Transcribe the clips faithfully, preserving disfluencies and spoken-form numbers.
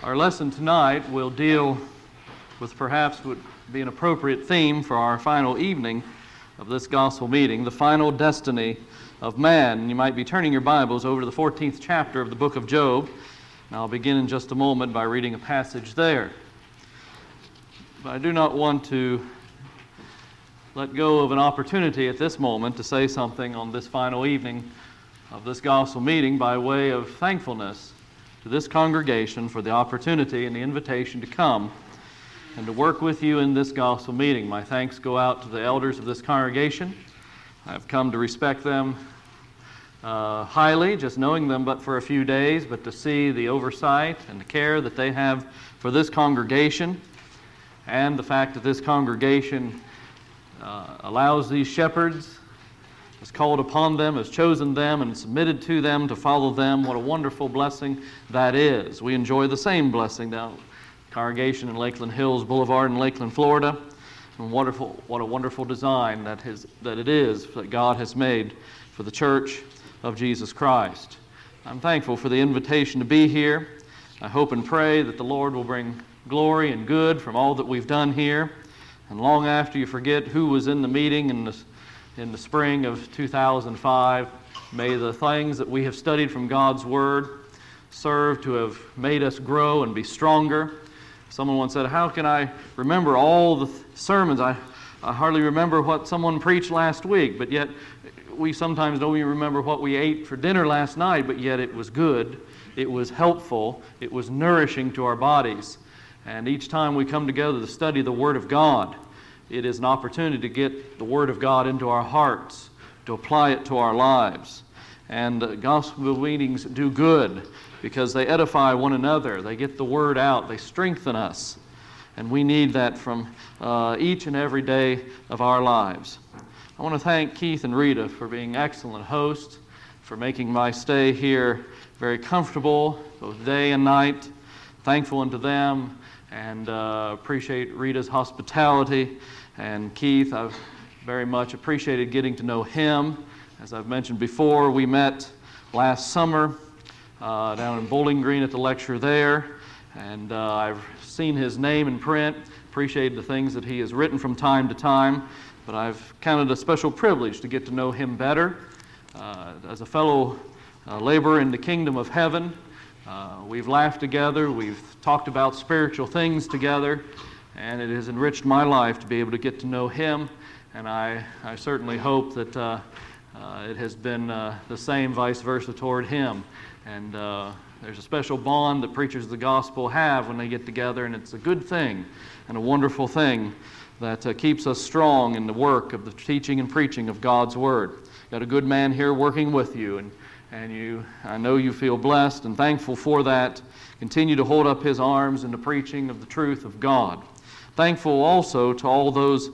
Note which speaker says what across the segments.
Speaker 1: Our lesson tonight will deal with perhaps would be an appropriate theme for our final evening of this gospel meeting, the final destiny of man. You might be turning your Bibles over to the fourteenth chapter of the book of Job, and I'll begin in just a moment by reading a passage there. But I do not want to let go of an opportunity at this moment to say something on this final evening of this gospel meeting by way of thankfulness to this congregation for the opportunity and the invitation to come and to work with you in this gospel meeting. My thanks go out to the elders of this congregation. I've come to respect them uh, highly, just knowing them but for a few days, but to see the oversight and the care that they have for this congregation, and the fact that this congregation uh, allows these shepherds, has called upon them, has chosen them, and submitted to them to follow them. What a wonderful blessing that is. We enjoy the same blessing down at the congregation in Lakeland Hills Boulevard in Lakeland, Florida. And wonderful, what a wonderful design that, his, that it is that God has made for the Church of Jesus Christ. I'm thankful for the invitation to be here. I hope and pray that the Lord will bring glory and good from all that we've done here. And long after you forget who was in the meeting in the In the spring of two thousand five, may the things that we have studied from God's Word serve to have made us grow and be stronger. Someone once said, how can I remember all the th- sermons? I, I hardly remember what someone preached last week, but yet we sometimes don't even remember what we ate for dinner last night, but yet it was good, it was helpful, it was nourishing to our bodies. And each time we come together to study the Word of God, it is an opportunity to get the Word of God into our hearts, to apply it to our lives. And uh, gospel meetings do good because they edify one another. They get the Word out. They strengthen us. And we need that from uh, each and every day of our lives. I want to thank Keith and Rita for being excellent hosts, for making my stay here very comfortable, both day and night. Thankful unto them, and uh, appreciate Rita's hospitality. And Keith, I've very much appreciated getting to know him. As I've mentioned before, we met last summer uh, down in Bowling Green at the lecture there, and uh, I've seen his name in print, appreciated the things that he has written from time to time, but I've counted a special privilege to get to know him better. Uh, as a fellow uh, laborer in the kingdom of heaven, uh, we've laughed together, we've talked about spiritual things together, and it has enriched my life to be able to get to know him, and I, I certainly hope that uh, uh, it has been uh, the same vice versa toward him. And uh, there's a special bond that preachers of the gospel have when they get together, and it's a good thing and a wonderful thing that uh, keeps us strong in the work of the teaching and preaching of God's Word. Got a good man here working with you, and, and you, I know you feel blessed and thankful for that. Continue to hold up his arms in the preaching of the truth of God. Thankful also to all those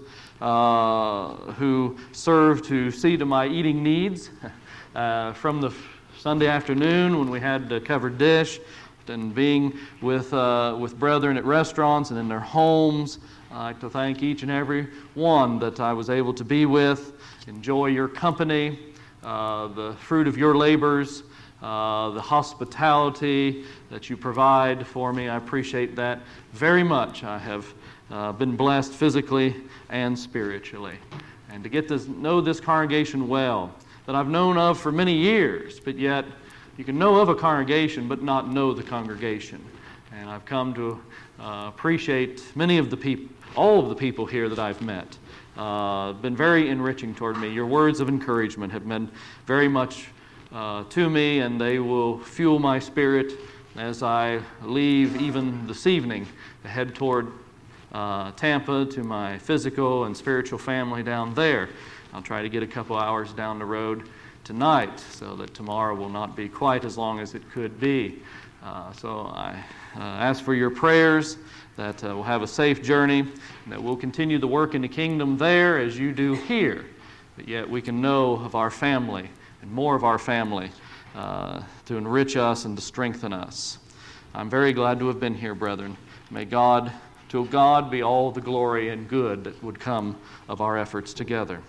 Speaker 1: uh, who serve to see to my eating needs uh, from the Sunday afternoon when we had the covered dish, and being with uh, with brethren at restaurants and in their homes. I'd like to thank each and every one that I was able to be with, enjoy your company, uh, the fruit of your labors, uh, the hospitality that you provide for me. I appreciate that very much. I have Uh, been blessed physically and spiritually. And to get to know this congregation well, that I've known of for many years, but yet you can know of a congregation but not know the congregation. And I've come to uh, appreciate many of the people, all of the people here that I've met. Uh, been very enriching toward me. Your words of encouragement have been very much uh, to me, and they will fuel my spirit as I leave even this evening to head toward Uh, Tampa to my physical and spiritual family down there. I'll try to get a couple hours down the road tonight so that tomorrow will not be quite as long as it could be. Uh, so I uh, ask for your prayers that uh, we'll have a safe journey and that we'll continue the work in the kingdom there as you do here, but yet we can know of our family and more of our family uh, to enrich us and to strengthen us. I'm very glad to have been here, brethren. May God To God be all the glory and good that would come of our efforts together.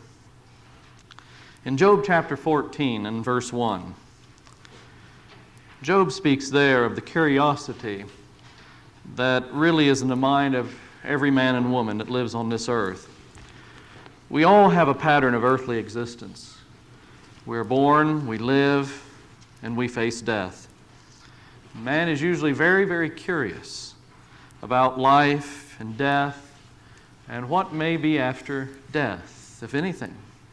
Speaker 1: In Job chapter fourteen and verse one, Job speaks there of the curiosity that really is in the mind of every man and woman that lives on this earth. We all have a pattern of earthly existence. We're born, we live, and we face death. Man is usually very, very curious about life and death and what may be after death, if anything.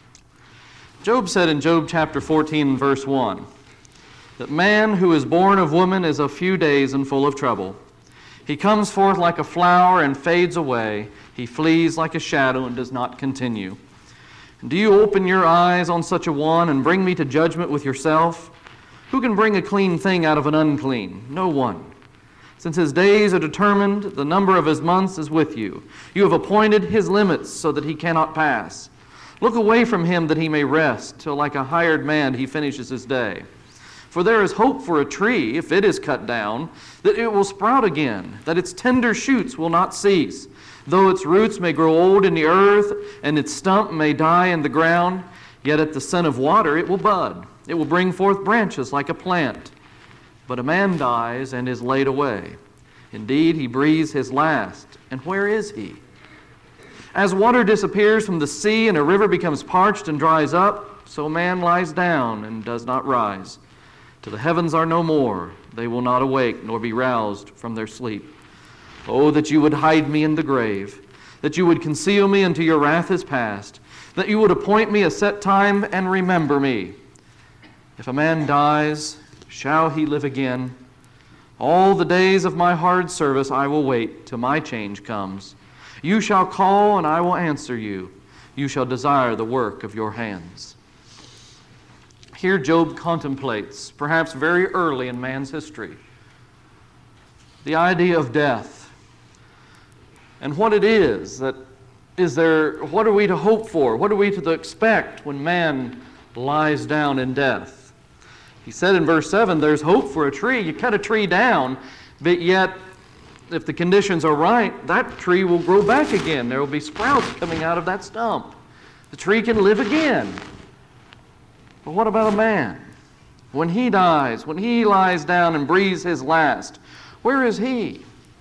Speaker 1: Job said in Job chapter fourteen, verse one, that man who is born of woman is of few days and full of trouble. He comes forth like a flower and fades away. He flees like a shadow and does not continue. Do you open your eyes on such a one and bring me to judgment with yourself? Who can bring a clean thing out of an unclean? No one. Since his days are determined, the number of his months is with you. You have appointed his limits so that he cannot pass. Look away from him that he may rest, till like a hired man he finishes his day. For there is hope for a tree, if it is cut down, that it will sprout again, that its tender shoots will not cease. Though its roots may grow old in the earth, and its stump may die in the ground, yet at the scent of water it will bud. It will bring forth branches like a plant. But a man dies and is laid away. Indeed, he breathes his last. And where is he? As water disappears from the sea and a river becomes parched and dries up, so man lies down and does not rise. Till the heavens are no more, they will not awake nor be roused from their sleep. Oh, that you would hide me in the grave, that you would conceal me until your wrath is past, that you would appoint me a set time and remember me. If a man dies, shall he live again? All the days of my hard service I will wait till my change comes. You shall call and I will answer you. You shall desire the work of your hands. Here Job contemplates, perhaps very early in man's history, the idea of death and what it is that is there, what are we to hope for? What are we to expect when man lies down in death? He said in verse seven, there's hope for a tree. You cut a tree down, but yet if the conditions are right, that tree will grow back again. There will be sprouts coming out of that stump. The tree can live again. But what about a man? When he dies, when he lies down and breathes his last, where is he?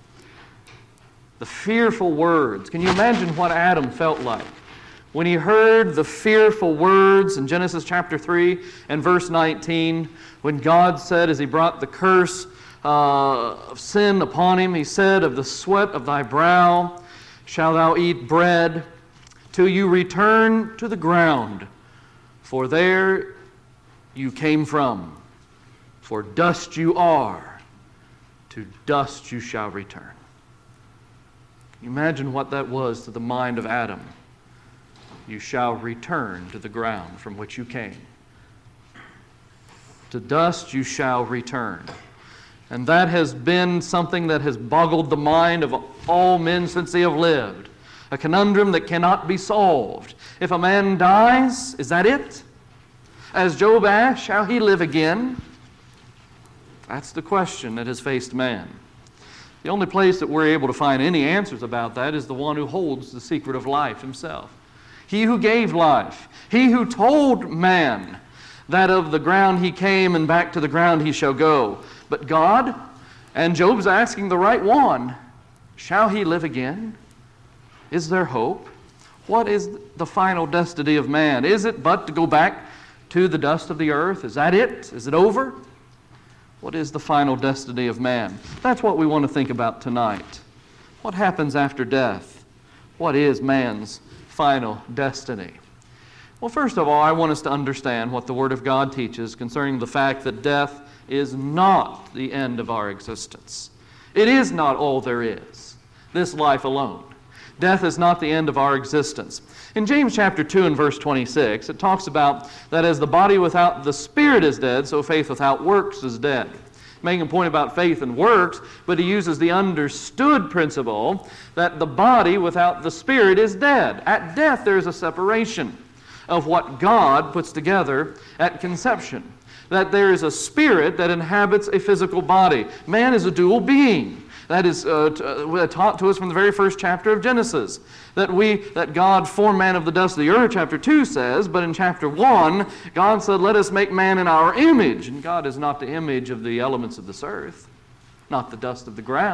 Speaker 1: The fearful words. Can you imagine what Adam felt like when he heard the fearful words in Genesis chapter three and verse nineteen, when God said, as he brought the curse uh, of sin upon him, he said, of the sweat of thy brow shalt thou eat bread till you return to the ground, for there you came from. For dust you are, to dust you shall return. Imagine what that was to the mind of Adam. You shall return to the ground from which you came. To dust you shall return. And that has been something that has boggled the mind of all men since they have lived. A conundrum that cannot be solved. If a man dies, is that it? As Job asked, shall he live again? That's the question that has faced man. The only place that we're able to find any answers about that is the one who holds the secret of life himself. He who gave life. He who told man that of the ground he came and back to the ground he shall go. But God, and Job's asking the right one, shall he live again? Is there hope? What is the final destiny of man? Is it but to go back to the dust of the earth? Is that it? Is it over? What is the final destiny of man? That's what we want to think about tonight. What happens after death? What is man's final destiny? Well, first of all, I want us to understand what the Word of God teaches concerning the fact that death is not the end of our existence. It is not all there is, this life alone. Death is not the end of our existence. In James chapter two and verse twenty-six, it talks about that as the body without the spirit is dead, so faith without works is dead. Making a point about faith and works, but he uses the understood principle that the body without the spirit is dead. At death there is a separation of what God puts together at conception. That there is a spirit that inhabits a physical body. Man is a dual being. That is uh, t- uh, taught to us from the very first chapter of Genesis. That we, that God formed man of the dust of the earth, chapter two says, but in chapter one, God said, let us make man in our image. And God is not the image of the elements of this earth, not the dust of the ground.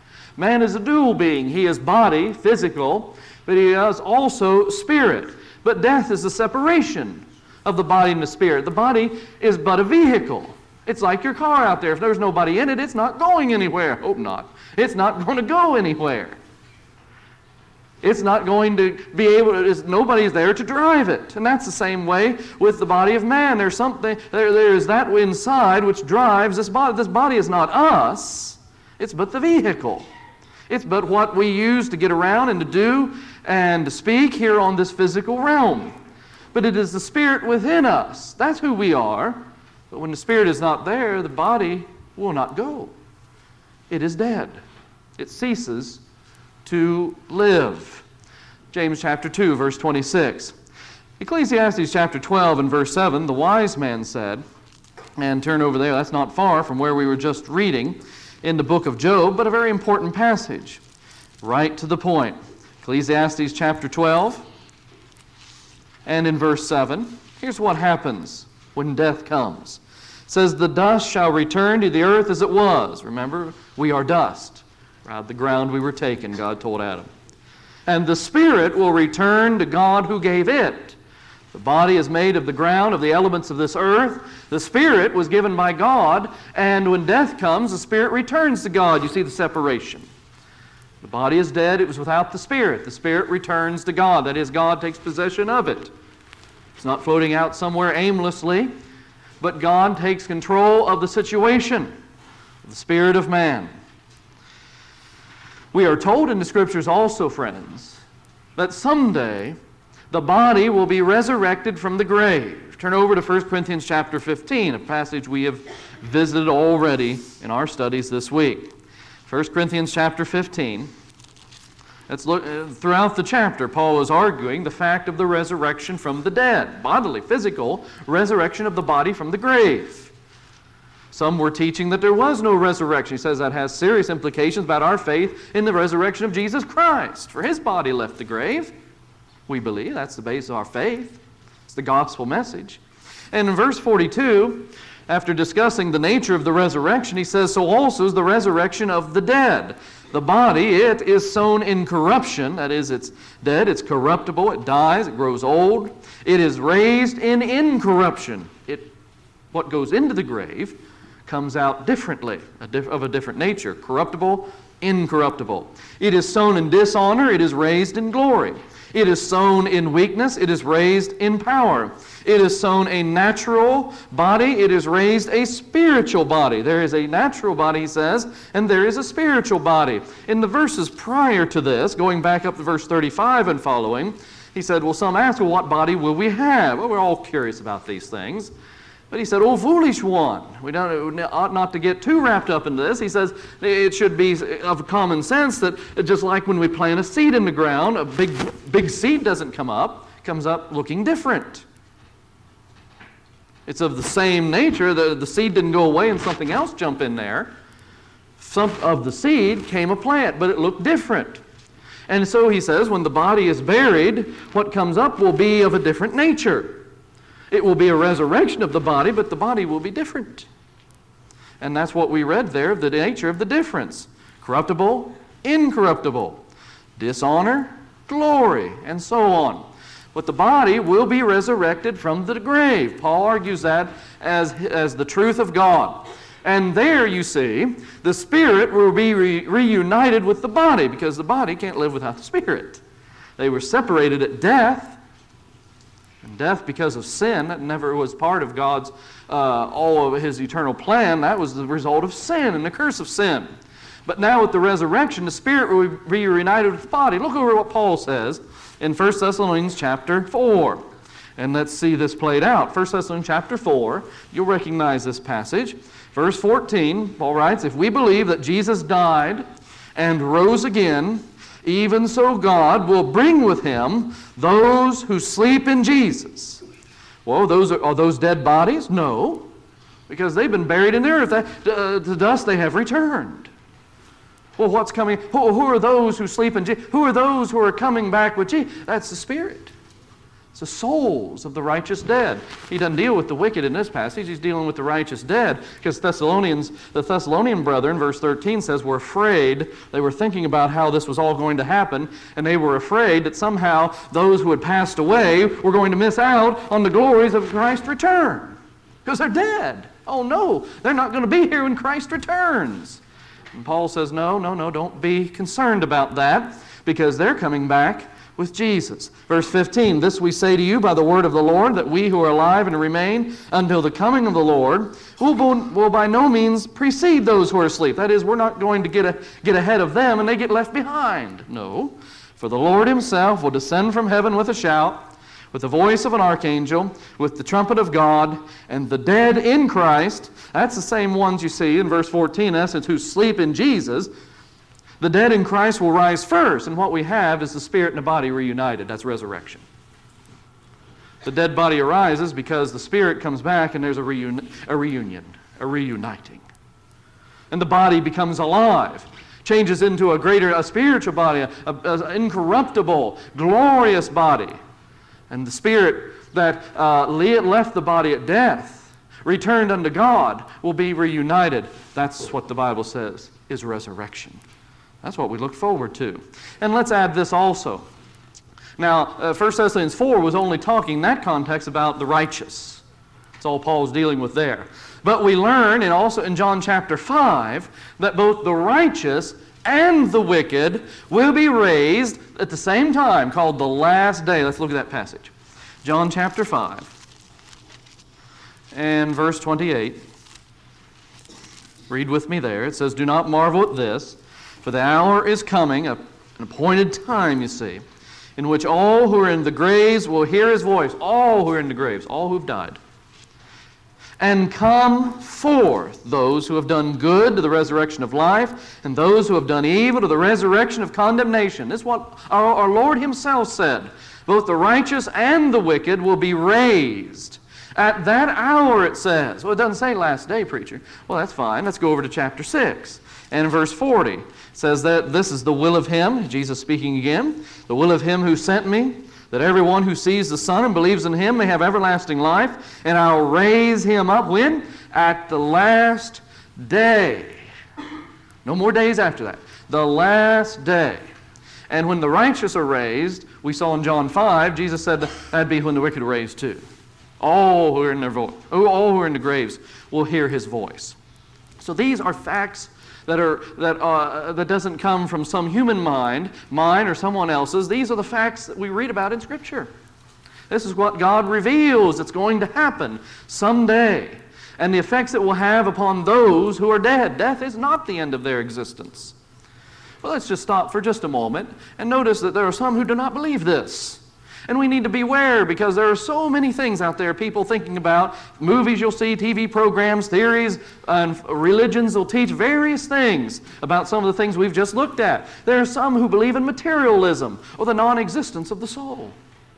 Speaker 1: Man is a dual being. He is body, physical, but he is also spirit. But death is the separation of the body and the spirit. The body is but a vehicle. It's like your car out there. If there's nobody in it, it's not going anywhere. Hope not. It's not going to go anywhere. It's not going to be able to, nobody's there to drive it. And that's the same way with the body of man. There's something, there, there is that inside which drives this body. This body is not us. It's but the vehicle. It's but what we use to get around and to do and to speak here on this physical realm. But it is the Spirit within us. That's who we are. But when the Spirit is not there, the body will not go. It is dead. It ceases to live. James chapter two, verse twenty-six. Ecclesiastes chapter twelve and verse seven, the wise man said, and turn over there, that's not far from where we were just reading in the book of Job, but a very important passage. Right to the point. Ecclesiastes chapter twelve, and in verse seven, here's what happens when death comes. It says, the dust shall return to the earth as it was. Remember, we are dust. Out of the ground we were taken, God told Adam. And the spirit will return to God who gave it. The body is made of the ground, of the elements of this earth. The spirit was given by God, and when death comes, the spirit returns to God. You see the separation. The body is dead, it was without the spirit. The spirit returns to God. That is, God takes possession of it. It's not floating out somewhere aimlessly, but God takes control of the situation, the spirit of man. We are told in the Scriptures also, friends, that someday the body will be resurrected from the grave. Turn over to First Corinthians chapter fifteen, a passage we have visited already in our studies this week. First Corinthians chapter fifteen. Let's look, uh, throughout the chapter, Paul is arguing the fact of the resurrection from the dead, bodily, physical resurrection of the body from the grave. Some were teaching that there was no resurrection. He says that has serious implications about our faith in the resurrection of Jesus Christ, for his body left the grave. We believe that's the base of our faith. It's the gospel message. And in verse forty-two, after discussing the nature of the resurrection, he says, so also is the resurrection of the dead. The body, it is sown in corruption. That is, it's dead, it's corruptible, it dies, it grows old. It is raised in incorruption. It, what goes into the grave comes out differently, a diff- of a different nature. Corruptible, incorruptible. It is sown in dishonor, it is raised in glory. It is sown in weakness, it is raised in power. It is sown a natural body, it is raised a spiritual body. There is a natural body, he says, and there is a spiritual body. In the verses prior to this, going back up to verse thirty-five and following, he said, well, some ask, well, what body will we have? Well, we're all curious about these things. But he said, oh, foolish one. We don't, ought not to get too wrapped up into this. He says it should be of common sense that just like when we plant a seed in the ground, a big, big seed doesn't come up. It comes up looking different. It's of the same nature. The, the seed didn't go away and something else jump in there. Some of the seed came a plant, but it looked different. And so he says when the body is buried, what comes up will be of a different nature. It will be a resurrection of the body, but the body will be different. And that's what we read there, the nature of the difference. Corruptible, incorruptible. Dishonor, glory, and so on. But the body will be resurrected from the grave. Paul argues that as, as the truth of God. And there, you see, the spirit will be re- reunited with the body, because the body can't live without the spirit. They were separated at death. And death because of sin, that never was part of God's, uh, all of his eternal plan. That was the result of sin and the curse of sin. But now with the resurrection, the spirit will be reunited with the body. Look over what Paul says in First Thessalonians chapter four. And let's see this played out. First Thessalonians chapter four, you'll recognize this passage. Verse fourteen, Paul writes, if we believe that Jesus died and rose again, even so God will bring with him those who sleep in Jesus. Well, those are, are those dead bodies? No, because they've been buried in the earth. Uh, to dust they have returned. Well, what's coming? Who, who are those who sleep in Jesus? Who are those who are coming back with Jesus? That's the Spirit. It's the souls of the righteous dead. He doesn't deal with the wicked in this passage. He's dealing with the righteous dead, because Thessalonians, the Thessalonian brethren, verse thirteen says, were afraid. They were thinking about how this was all going to happen, and they were afraid that somehow those who had passed away were going to miss out on the glories of Christ's return, because they're dead. Oh no, they're not going to be here when Christ returns. And Paul says, no, no, no, don't be concerned about that, because they're coming back with Jesus. Verse fifteen, this we say to you by the word of the Lord, that we who are alive and remain until the coming of the Lord will, will by no means precede those who are asleep. That is, we're not going to get, a, get ahead of them and they get left behind. No, for the Lord himself will descend from heaven with a shout, with the voice of an archangel, with the trumpet of God, and the dead in Christ, that's the same ones you see in verse fourteen, in essence, who sleep in Jesus. The dead in Christ will rise first, and what we have is the spirit and the body reunited. That's resurrection. The dead body arises because the spirit comes back and there's a, reuni- a reunion, a reuniting. And the body becomes alive, changes into a greater, a spiritual body, an incorruptible, glorious body. And the spirit that uh, left the body at death, returned unto God, will be reunited. That's what the Bible says is resurrection. That's what we look forward to. And let's add this also. Now, uh, First Thessalonians four was only talking in that context about the righteous. That's all Paul's dealing with there. But we learn, and also in John chapter five, that both the righteous and the wicked will be raised at the same time, called the last day. Let's look at that passage. John chapter five and verse twenty-eight. Read with me there. It says, do not marvel at this, for the hour is coming, an appointed time, you see, in which all who are in the graves will hear his voice. All who are in the graves, all who've died. And come forth, those who have done good to the resurrection of life, and those who have done evil to the resurrection of condemnation. This is what our, our Lord himself said. Both the righteous and the wicked will be raised. At that hour, it says. Well, it doesn't say last day, preacher. Well, that's fine. Let's go over to chapter six. And in verse forty, it says that this is the will of him, Jesus speaking again, the will of him who sent me, that everyone who sees the Son and believes in him may have everlasting life, and I'll raise him up, when? At the last day. No more days after that. The last day. And when the righteous are raised, we saw in John five, Jesus said that'd be when the wicked are raised too. All who are in their voice, all who are in the graves will hear his voice. So these are facts that are that uh, that doesn't come from some human mind, mine or someone else's. These are the facts that we read about in Scripture. This is what God reveals that's going to happen someday, and the effects it will have upon those who are dead. Death is not the end of their existence. Well, let's just stop for just a moment and notice that there are some who do not believe this. And we need to beware, because there are so many things out there, people thinking about, movies you'll see, T V programs, theories, and religions will teach various things about some of the things we've just looked at. There are some who believe in materialism or the non-existence of the soul.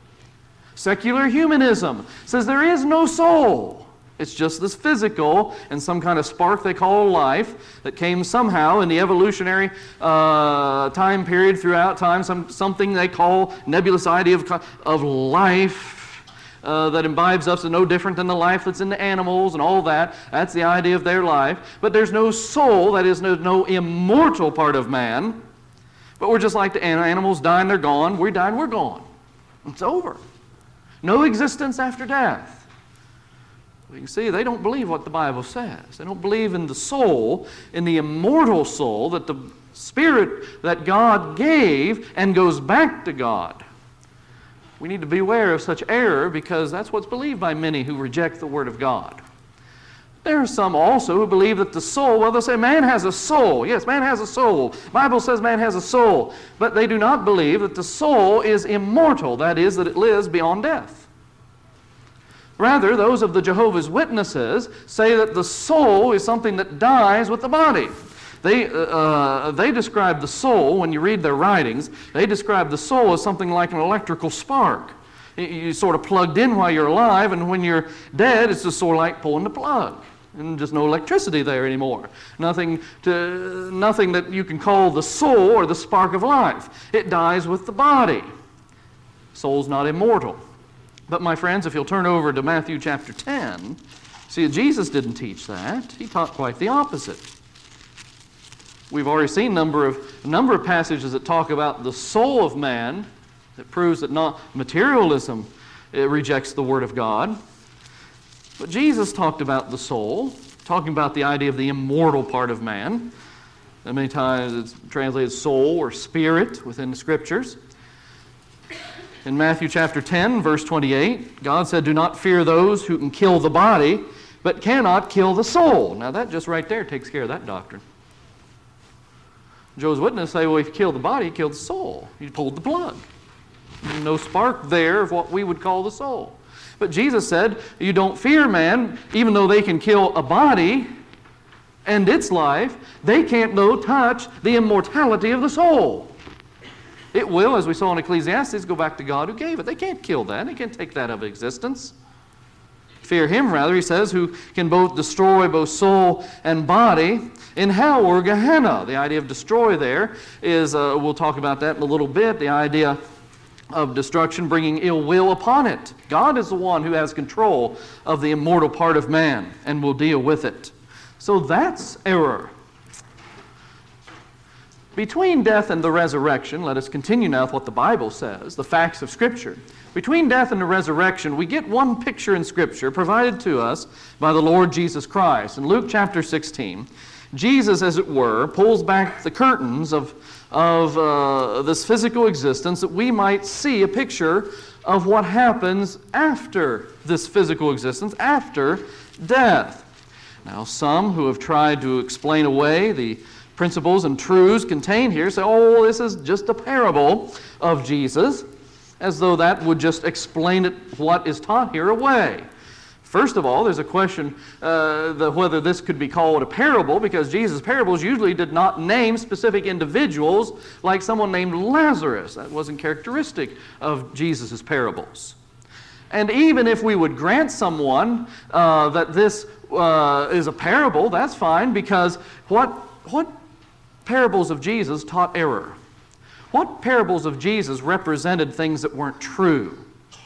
Speaker 1: Secular humanism says there is no soul. It's just this physical and some kind of spark they call life that came somehow in the evolutionary uh, time period throughout time, some, something they call nebulous idea of, of life uh, that imbibes us, and no different than the life that's in the animals and all that. That's the idea of their life. But there's no soul, that is, no, no immortal part of man. But we're just like the animals die and they're gone. We die and we're gone. It's over. No existence after death. You can see they don't believe what the Bible says. They don't believe in the soul, in the immortal soul, that the spirit that God gave and goes back to God. We need to beware of such error, because that's what's believed by many who reject the Word of God. There are some also who believe that the soul, well, they'll say man has a soul. Yes, man has a soul. The Bible says man has a soul. But they do not believe that the soul is immortal, that is, that it lives beyond death. Rather, those of the Jehovah's Witnesses say that the soul is something that dies with the body. They, uh, they describe the soul, when you read their writings, they describe the soul as something like an electrical spark. You sort of plugged in while you're alive, and when you're dead, it's just sort of like pulling the plug. And just no electricity there anymore. Nothing, to, nothing that you can call the soul or the spark of life. It dies with the body. Soul's not immortal. But my friends, if you'll turn over to Matthew chapter ten, see, Jesus didn't teach that. He taught quite the opposite. We've already seen a number of, a number of passages that talk about the soul of man, that proves that not materialism it rejects the Word of God. But Jesus talked about the soul, talking about the idea of the immortal part of man. And many times it's translated soul or spirit within the Scriptures. In Matthew chapter ten, verse twenty-eight, God said, "Do not fear those who can kill the body, but cannot kill the soul." Now that just right there takes care of that doctrine. Jehovah's Witnesses say, well, if you kill the body, you kill the soul. You pulled the plug. No spark there of what we would call the soul. But Jesus said, you don't fear man, even though they can kill a body and its life, they can't, though, touch the immortality of the soul. It will, as we saw in Ecclesiastes, go back to God who gave it. They can't kill that. They can't take that out of existence. Fear him, rather, he says, who can both destroy both soul and body in hell or Gehenna. The idea of destroy there is, uh, we'll talk about that in a little bit, the idea of destruction bringing ill will upon it. God is the one who has control of the immortal part of man and will deal with it. So that's error. Between death and the resurrection, let us continue now with what the Bible says, the facts of Scripture. Between death and the resurrection, we get one picture in Scripture provided to us by the Lord Jesus Christ. In Luke chapter sixteen, Jesus, as it were, pulls back the curtains of, of uh, this physical existence that we might see a picture of what happens after this physical existence, after death. Now, some who have tried to explain away the principles and truths contained here say, oh, this is just a parable of Jesus, as though that would just explain it, what is taught here, away. First of all, there's a question uh, the, whether this could be called a parable, because Jesus' parables usually did not name specific individuals like someone named Lazarus. That wasn't characteristic of Jesus' parables. And even if we would grant someone uh, that this uh, is a parable, that's fine, because what, what parables of Jesus taught error? What parables of Jesus represented things that weren't true?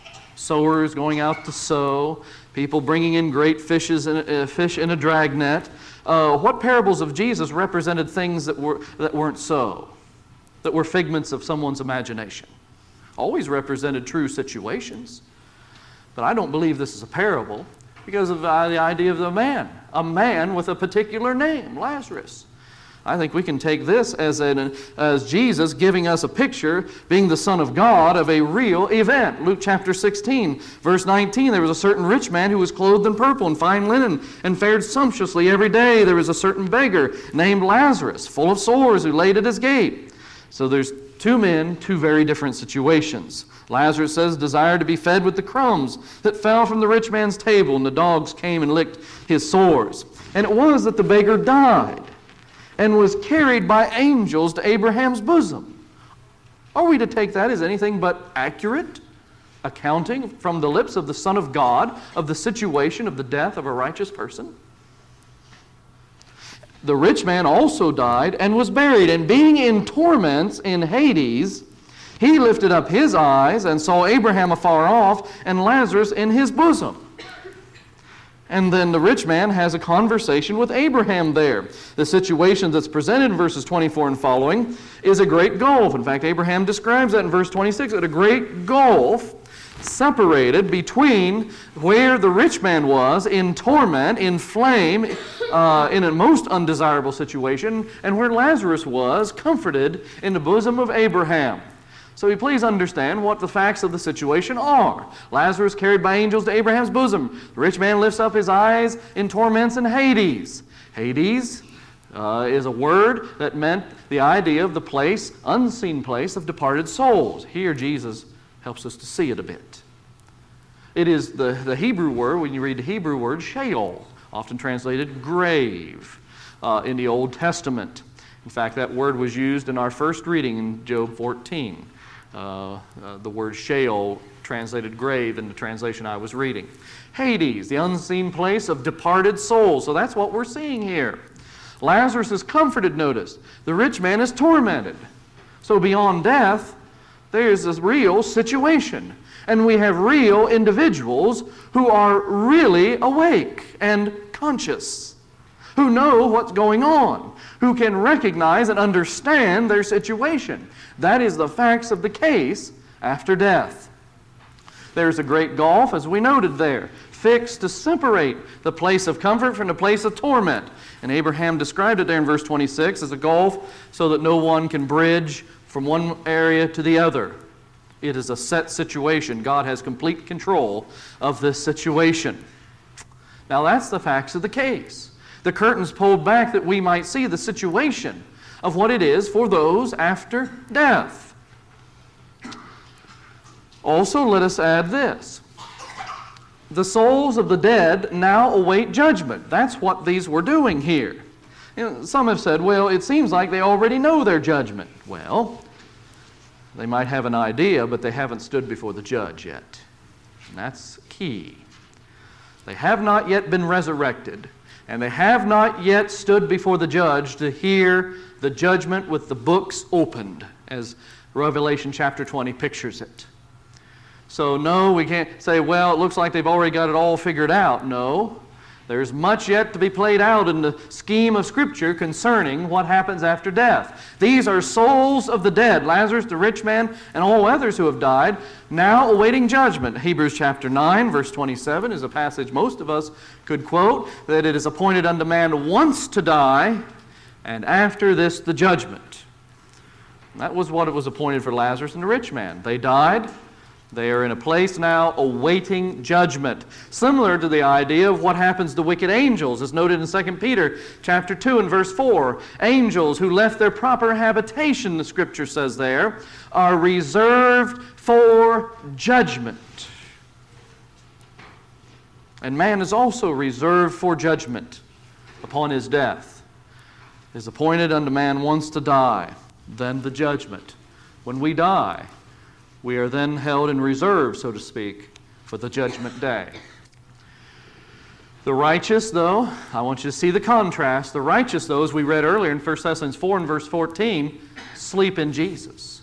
Speaker 1: Sowers going out to sow, people bringing in great fishes in, uh, fish in a dragnet. Uh, what parables of Jesus represented things that, were, that weren't so, that were figments of someone's imagination? Always represented true situations. But I don't believe this is a parable because of uh, the idea of the man, a man with a particular name, Lazarus. I think we can take this as, an, as Jesus giving us a picture, being the Son of God, of a real event. Luke chapter sixteen, verse nineteen, there was a certain rich man who was clothed in purple and fine linen and fared sumptuously every day. There was a certain beggar named Lazarus, full of sores, who laid at his gate. So there's two men, two very different situations. Lazarus says, desired to be fed with the crumbs that fell from the rich man's table, and the dogs came and licked his sores. And it was that the beggar died and was carried by angels to Abraham's bosom. Are we to take that as anything but accurate accounting from the lips of the Son of God of the situation of the death of a righteous person? The rich man also died and was buried, and being in torments in Hades, he lifted up his eyes and saw Abraham afar off and Lazarus in his bosom. And then the rich man has a conversation with Abraham there. The situation that's presented in verses twenty-four and following is a great gulf. In fact, Abraham describes that in verse twenty-six, at a great gulf separated between where the rich man was in torment, in flame, uh, in a most undesirable situation, and where Lazarus was comforted in the bosom of Abraham. So you please understand what the facts of the situation are. Lazarus carried by angels to Abraham's bosom. The rich man lifts up his eyes in torments in Hades. Hades uh, is a word that meant the idea of the place, unseen place of departed souls. Here Jesus helps us to see it a bit. It is the, the Hebrew word, when you read the Hebrew word, Sheol, often translated grave uh, in the Old Testament. In fact, that word was used in our first reading in Job fourteen. Uh, uh, the word Sheol, translated grave in the translation I was reading. Hades, the unseen place of departed souls. So that's what we're seeing here. Lazarus is comforted, notice. The rich man is tormented. So beyond death, There is this real situation. And we have real individuals who are really awake and conscious, who know what's going on, who can recognize and understand their situation. That is the facts of the case after death. There's a great gulf, as we noted there, fixed to separate the place of comfort from the place of torment. And Abraham described it there in verse twenty-six as a gulf so that no one can bridge from one area to the other. It is a set situation. God has complete control of this situation. Now that's the facts of the case. The curtain's pulled back that we might see the situation of what it is for those after death. Also, let us add this. The souls of the dead now await judgment. That's what these were doing here. You know, some have said, well, it seems like they already know their judgment. Well, they might have an idea, but they haven't stood before the judge yet. And that's key. They have not yet been resurrected, and they have not yet stood before the judge to hear the judgment with the books opened, as Revelation chapter twenty pictures it. So no, we can't say, well, it looks like they've already got it all figured out. No, there's much yet to be played out in the scheme of Scripture concerning what happens after death. These are souls of the dead, Lazarus, the rich man, and all others who have died, now awaiting judgment. Hebrews chapter nine, verse twenty-seven is a passage most of us could quote, that it is appointed unto man once to die, and after this the judgment. That was what it was appointed for Lazarus and the rich man. They died. They are in a place now awaiting judgment. Similar to the idea of what happens to wicked angels, as noted in Second Peter chapter two and verse four. Angels who left their proper habitation, the Scripture says there, are reserved for judgment. And man is also reserved for judgment upon his death. It is appointed unto man once to die, then the judgment. When we die, we are then held in reserve, so to speak, for the judgment day. The righteous, though, I want you to see the contrast. The righteous, though, as we read earlier in First Thessalonians four and verse fourteen, sleep in Jesus.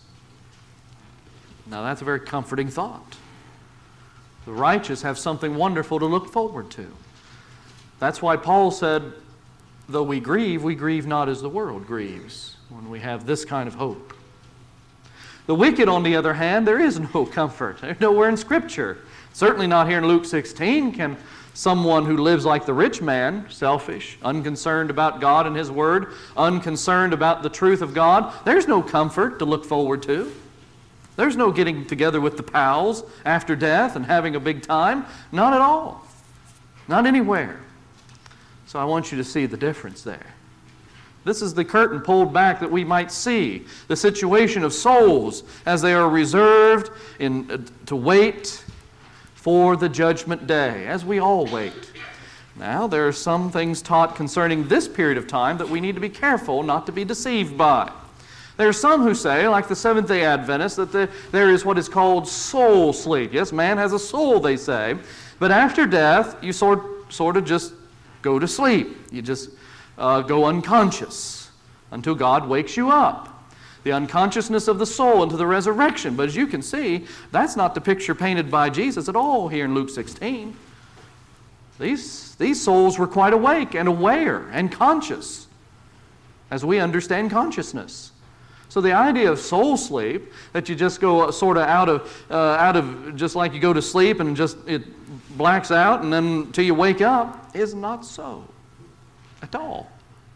Speaker 1: Now that's a very comforting thought. The righteous have something wonderful to look forward to. That's why Paul said, though we grieve, we grieve not as the world grieves, when we have this kind of hope. The wicked, on the other hand, there is no comfort. There's nowhere in Scripture. Certainly not here in Luke sixteen can someone who lives like the rich man, selfish, unconcerned about God and His Word, unconcerned about the truth of God, there's no comfort to look forward to. There's no getting together with the pals after death and having a big time. Not at all. Not anywhere. So I want you to see the difference there. This is the curtain pulled back that we might see the situation of souls as they are reserved in, uh, to wait for the judgment day, as we all wait. Now, there are some things taught concerning this period of time that we need to be careful not to be deceived by. There are some who say, like the Seventh-day Adventists, that the, there is what is called soul sleep. Yes, man has a soul, they say, but after death, you sort, sort of just go to sleep. You just Uh, go unconscious until God wakes you up. The unconsciousness of the soul into the resurrection. But as you can see, that's not the picture painted by Jesus at all here in Luke sixteen. These, these souls were quite awake and aware and conscious as we understand consciousness. So the idea of soul sleep, that you just go sort of out of, uh, out of just like you go to sleep and just it blacks out and then until you wake up, is not so. At all.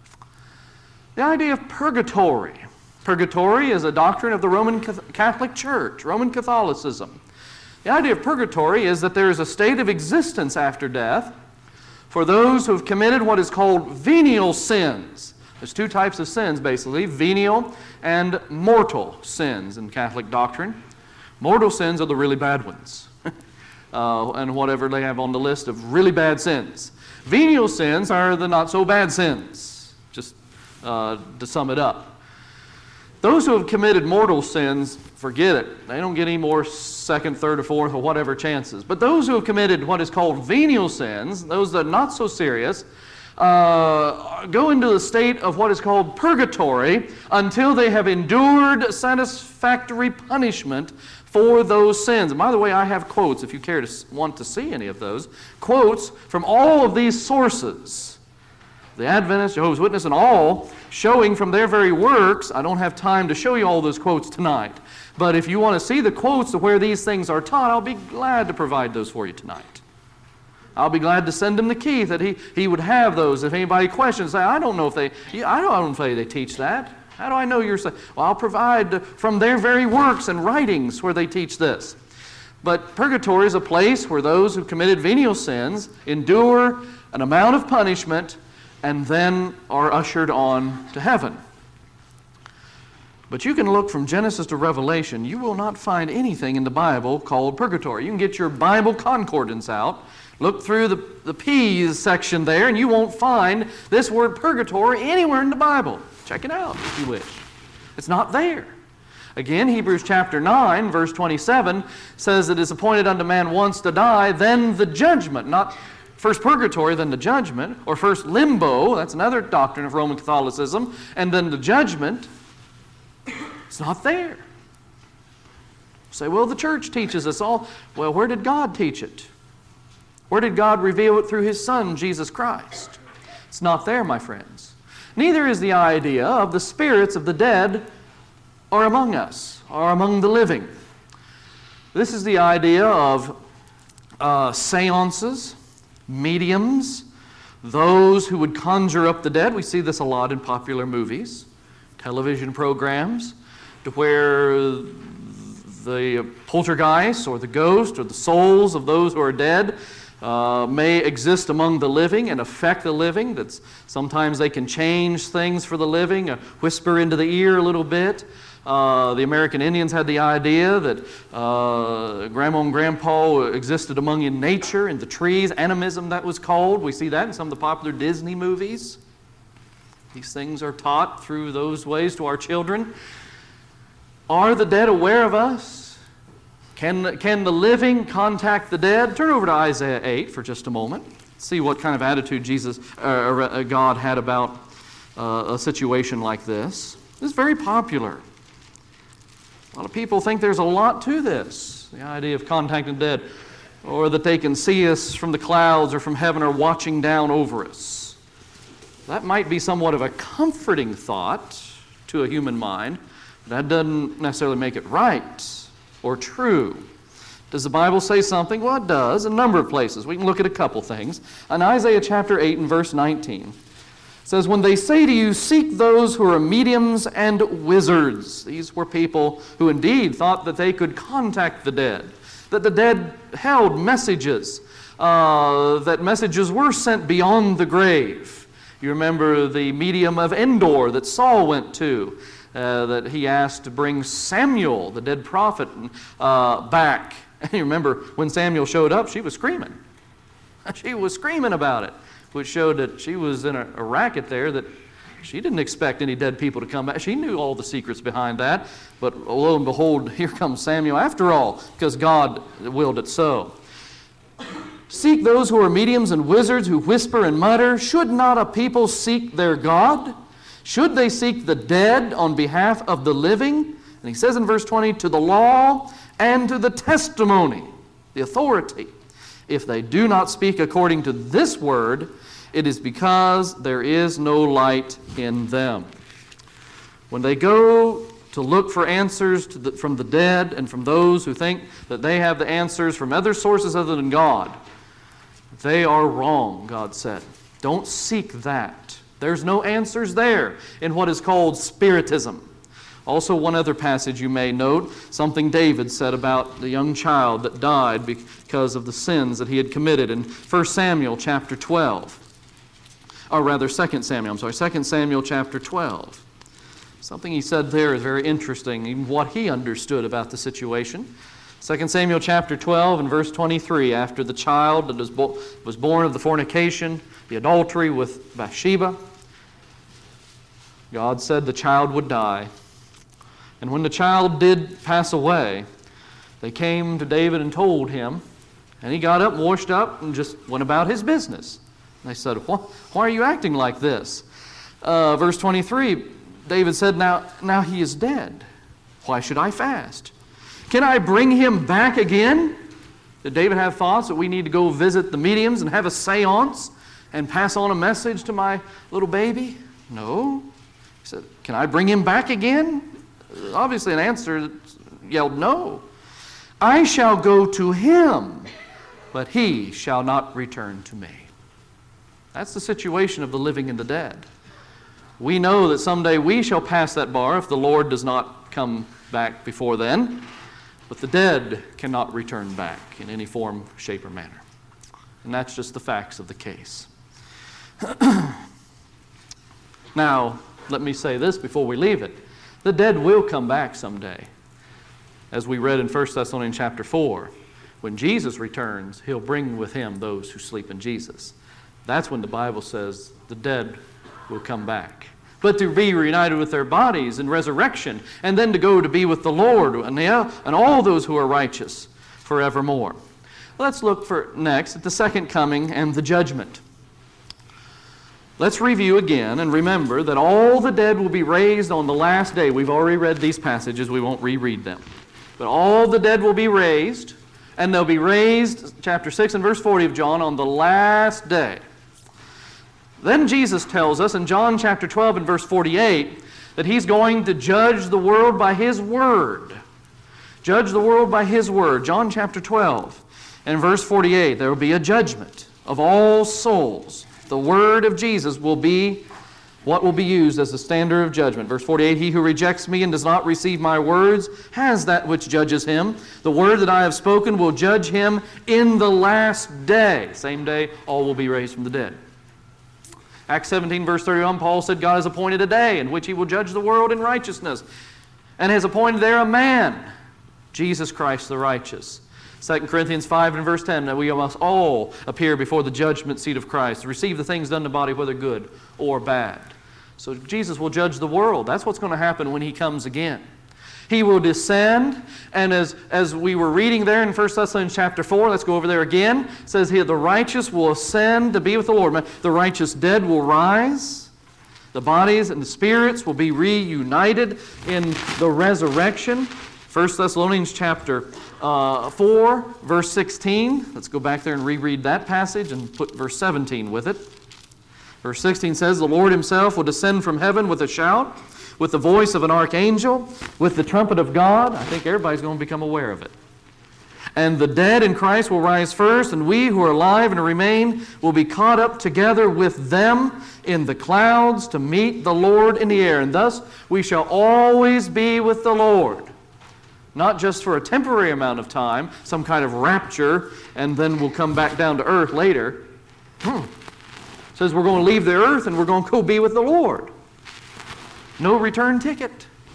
Speaker 1: The idea of purgatory. Purgatory is a doctrine of the Roman Catholic Church, Roman Catholicism. The idea of purgatory is that there is a state of existence after death for those who have committed what is called venial sins. There's two types of sins, basically, venial and mortal sins in Catholic doctrine. Mortal sins are the really bad ones, uh, and whatever they have on the list of really bad sins. Venial sins are the not-so-bad sins, just uh, to sum it up. Those who have committed mortal sins, forget it. They don't get any more second, third, or fourth, or whatever chances. But those who have committed what is called venial sins, those that are not so serious, uh, go into the state of what is called purgatory until they have endured satisfactory punishment for those sins. And by the way, I have quotes, if you care to want to see any of those, quotes from all of these sources, the Adventists, Jehovah's Witnesses, and all, showing from their very works. I don't have time to show you all those quotes tonight, but if you want to see the quotes of where these things are taught, I'll be glad to provide those for you tonight. I'll be glad to send him the key that he, he would have those. If anybody questions, say, I don't know if they, I don't, I don't think they teach that. How do I know you're saying? Well, I'll provide from their very works and writings where they teach this. But purgatory is a place where those who committed venial sins endure an amount of punishment and then are ushered on to heaven. But you can look from Genesis to Revelation. You will not find anything in the Bible called purgatory. You can get your Bible concordance out, look through the, the P's section there, and you won't find this word purgatory anywhere in the Bible. Check it out if you wish. It's not there. Again, Hebrews chapter nine, verse twenty-seven says it is appointed unto man once to die, then the judgment. Not first purgatory, then the judgment, or first limbo, that's another doctrine of Roman Catholicism, and then the judgment. It's not there. Say, well, the church teaches us all. Well, where did God teach it? Where did God reveal it through His Son, Jesus Christ? It's not there, my friends. Neither is the idea of the spirits of the dead are among us, are among the living. This is the idea of uh, seances, mediums, those who would conjure up the dead. We see this a lot in popular movies, television programs, to where the poltergeist or the ghost or the souls of those who are dead Uh, may exist among the living and affect the living. That's sometimes they can change things for the living, uh, whisper into the ear a little bit. Uh, the American Indians had the idea that uh, Grandma and Grandpa existed among in nature, in the trees, animism that was called. We see that in some of the popular Disney movies. These things are taught through those ways to our children. Are the dead aware of us? Can, can the living contact the dead? Turn over to Isaiah eight for just a moment. See what kind of attitude Jesus, uh, uh, God had about uh, a situation like this. This is very popular. A lot of people think there's a lot to this, the idea of contacting the dead, or that they can see us from the clouds or from heaven or watching down over us. That might be somewhat of a comforting thought to a human mind. That doesn't necessarily make it right or true. Does the Bible say something? Well, it does, a number of places. We can look at a couple things. In Isaiah chapter eight and verse nineteen, it says, when they say to you, seek those who are mediums and wizards. These were people who indeed thought that they could contact the dead, that the dead held messages, uh, that messages were sent beyond the grave. You remember the medium of Endor that Saul went to, Uh, that he asked to bring Samuel, the dead prophet, uh, back. And you remember when Samuel showed up, she was screaming. She was screaming about it, which showed that she was in a, a racket there that she didn't expect any dead people to come back. She knew all the secrets behind that, but lo and behold, here comes Samuel after all, because God willed it so. Seek those who are mediums and wizards who whisper and mutter. Should not a people seek their God? Should they seek the dead on behalf of the living? And he says in verse twenty, to the law and to the testimony, the authority. If they do not speak according to this word, it is because there is no light in them. When they go to look for answers to the, from the dead and from those who think that they have the answers from other sources other than God, they are wrong, God said. Don't seek that. There's no answers there in what is called Spiritism. Also, one other passage you may note, something David said about the young child that died because of the sins that he had committed in First Samuel chapter twelve. Or rather, Second Samuel, I'm sorry, Second Samuel chapter twelve. Something he said there is very interesting, even what he understood about the situation. Second Samuel chapter twelve and verse twenty-three, after the child that was, bo- was born of the fornication, the adultery with Bathsheba, God said the child would die. And when the child did pass away, they came to David and told him, and he got up, washed up, and just went about his business. They said, why are you acting like this? Uh, verse twenty-three, David said, now, now he is dead. Why should I fast? Can I bring him back again? Did David have thoughts that we need to go visit the mediums and have a seance and pass on a message to my little baby? No. He said, can I bring him back again? Obviously an answer that yelled no. I shall go to him, but he shall not return to me. That's the situation of the living and the dead. We know that someday we shall pass that bar if the Lord does not come back before then. But the dead cannot return back in any form, shape, or manner. And that's just the facts of the case. Now, let me say this before we leave it. The dead will come back someday. As we read in First Thessalonians chapter four, when Jesus returns, he'll bring with him those who sleep in Jesus. That's when the Bible says the dead will come back. But to be reunited with their bodies in resurrection, and then to go to be with the Lord and, the, and all those who are righteous forevermore. Let's look for next at the second coming and the judgment. Let's review again and remember that all the dead will be raised on the last day. We've already read these passages. We won't reread them. But all the dead will be raised, and they'll be raised, chapter six and verse forty of John, on the last day. Then Jesus tells us in John chapter twelve and verse forty-eight that he's going to judge the world by his word. Judge the world by his word. John chapter twelve and verse forty-eight, there will be a judgment of all souls. The word of Jesus will be what will be used as the standard of judgment. Verse forty-eight, he who rejects me and does not receive my words has that which judges him. The word that I have spoken will judge him in the last day. Same day, all will be raised from the dead. Acts seventeen, verse thirty-one, Paul said, God has appointed a day in which he will judge the world in righteousness, and has appointed there a man, Jesus Christ the righteous. Second Corinthians five and verse ten, that we must all appear before the judgment seat of Christ, to receive the things done in the body, whether good or bad. So Jesus will judge the world. That's what's going to happen when he comes again. He will descend, and as, as we were reading there in First Thessalonians chapter four, let's go over there again, it says here, the righteous will ascend to be with the Lord. The righteous dead will rise. The bodies and the spirits will be reunited in the resurrection. First Thessalonians chapter uh, four, verse sixteen. Let's go back there and reread that passage and put verse seventeen with it. Verse sixteen says, the Lord himself will descend from heaven with a shout, with the voice of an archangel, with the trumpet of God. I think everybody's going to become aware of it. And the dead in Christ will rise first, and we who are alive and remain will be caught up together with them in the clouds to meet the Lord in the air. And thus we shall always be with the Lord. Not just for a temporary amount of time, some kind of rapture, and then we'll come back down to earth later. Hmm. It says we're going to leave the earth and we're going to go be with the Lord. No return ticket.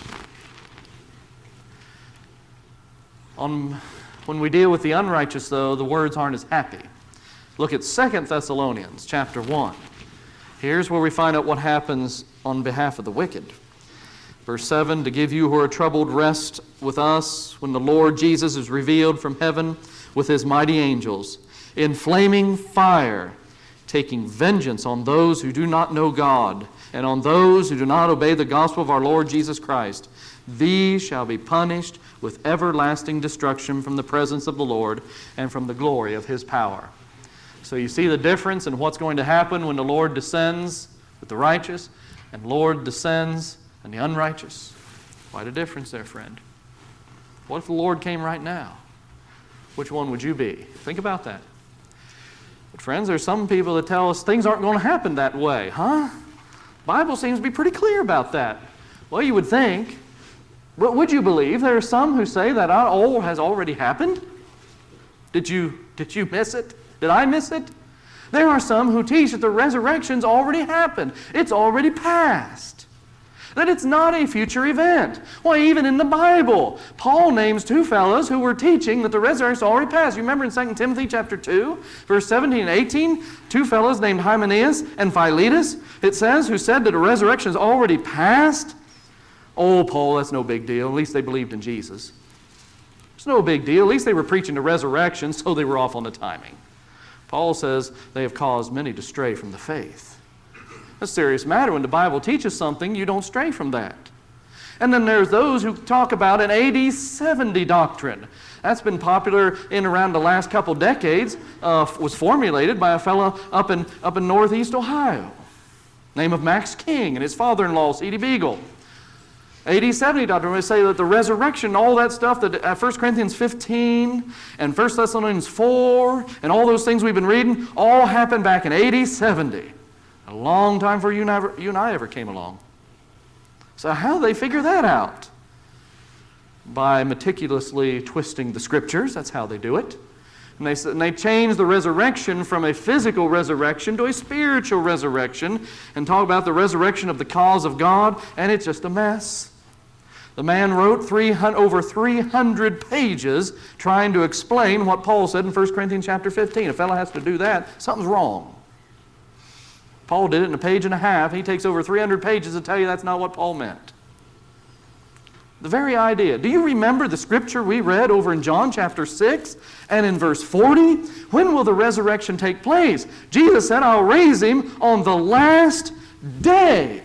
Speaker 1: On, when we deal with the unrighteous, though, the words aren't as happy. Look at Second Thessalonians chapter one. Here's where we find out what happens on behalf of the wicked. Verse seven, to give you who are troubled rest with us when the Lord Jesus is revealed from heaven with his mighty angels, in flaming fire, taking vengeance on those who do not know God, and on those who do not obey the gospel of our Lord Jesus Christ. These shall be punished with everlasting destruction from the presence of the Lord and from the glory of his power. So you see the difference in what's going to happen when the Lord descends with the righteous and Lord descends and the unrighteous. Quite a difference there, friend. What if the Lord came right now? Which one would you be? Think about that. But friends, there's some people that tell us things aren't going to happen that way, huh? The Bible seems to be pretty clear about that. Well, you would think, but would you believe there are some who say that all has already happened? Did you, did you miss it? Did I miss it? There are some who teach that the resurrection's already happened. It's already passed. That it's not a future event. Well, even in the Bible, Paul names two fellows who were teaching that the resurrection's already passed. You remember in Second Timothy chapter two, verse seventeen and eighteen, two fellows named Hymenaeus and Philetus, it says, who said that the resurrection is already passed. Oh, Paul, that's no big deal. At least they believed in Jesus. It's no big deal. At least they were preaching the resurrection, so they were off on the timing. Paul says they have caused many to stray from the faith. That's a serious matter. When the Bible teaches something, you don't stray from that. And then there's those who talk about an A D seventy doctrine. That's been popular in around the last couple decades. Uh, was formulated by a fellow up in, up in Northeast Ohio, name of Max King, and his father-in-law, C D Beagle. A D seventy doctrine, we say that the resurrection, all that stuff, that uh, First Corinthians fifteen and First Thessalonians four and all those things we've been reading, all happened back in A D seventy. A long time before you and, I, you and I ever came along. So how do they figure that out? By meticulously twisting the Scriptures. That's how they do it. And they, and they change the resurrection from a physical resurrection to a spiritual resurrection and talk about the resurrection of the cause of God, and it's just a mess. The man wrote three hundred, over three hundred pages trying to explain what Paul said in First Corinthians chapter fifteen. A fellow has to do that, something's wrong. Paul did it in a page and a half. He takes over three hundred pages to tell you that's not what Paul meant. The very idea. Do you remember the scripture we read over in John chapter six and in verse forty? When will the resurrection take place? Jesus said, I'll raise him on the last day.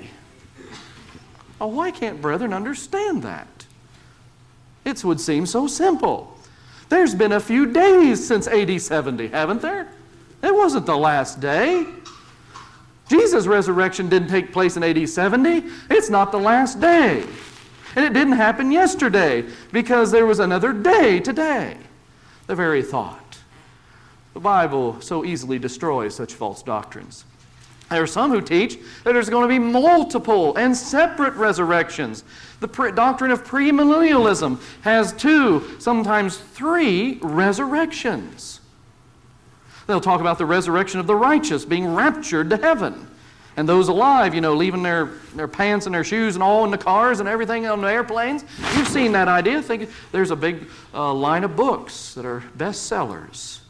Speaker 1: Oh, why can't brethren understand that? It would seem so simple. There's been a few days since A D seventy, haven't there? It wasn't the last day. Jesus' resurrection didn't take place in A D seventy. It's not the last day. And it didn't happen yesterday because there was another day today. The very thought. The Bible so easily destroys such false doctrines. There are some who teach that there's going to be multiple and separate resurrections. The pre- doctrine of premillennialism has two, sometimes three resurrections. They'll talk about the resurrection of the righteous being raptured to heaven. And those alive, you know, leaving their, their pants and their shoes and all in the cars and everything on the airplanes. You've seen that idea. Think there's a big uh, line of books that are bestsellers.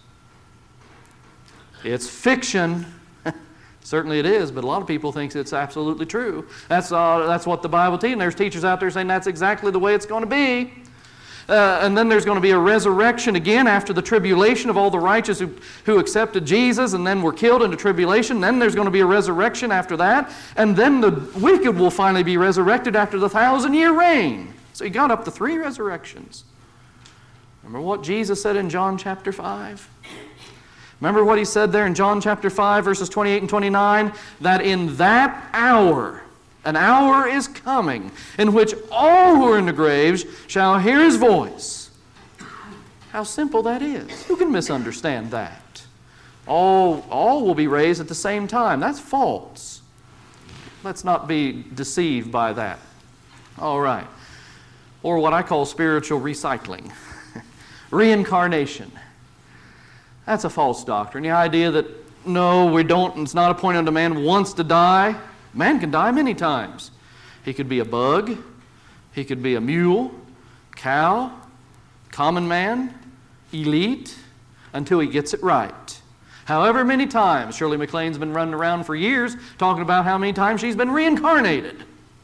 Speaker 1: It's fiction. Certainly it is, but a lot of people think it's absolutely true. That's, uh, that's what the Bible teaches. And there's teachers out there saying that's exactly the way it's going to be. Uh, and then there's going to be a resurrection again after the tribulation of all the righteous who, who accepted Jesus and then were killed in the tribulation. Then there's going to be a resurrection after that. And then the wicked will finally be resurrected after the thousand-year reign. So you got up to three resurrections. Remember what Jesus said in John chapter five? Remember what he said there in John chapter five, verses twenty-eight and twenty-nine? That in that hour, an hour is coming in which all who are in the graves shall hear his voice. How simple that is. Who can misunderstand that? All, all will be raised at the same time. That's false. Let's not be deceived by that. All right. Or what I call spiritual recycling. Reincarnation. That's a false doctrine. The idea that, no, we don't, it's not appointed unto man wants to die. Man can die many times. He could be a bug. He could be a mule, cow, common man, elite, until he gets it right. However many times, Shirley MacLaine's been running around for years talking about how many times she's been reincarnated.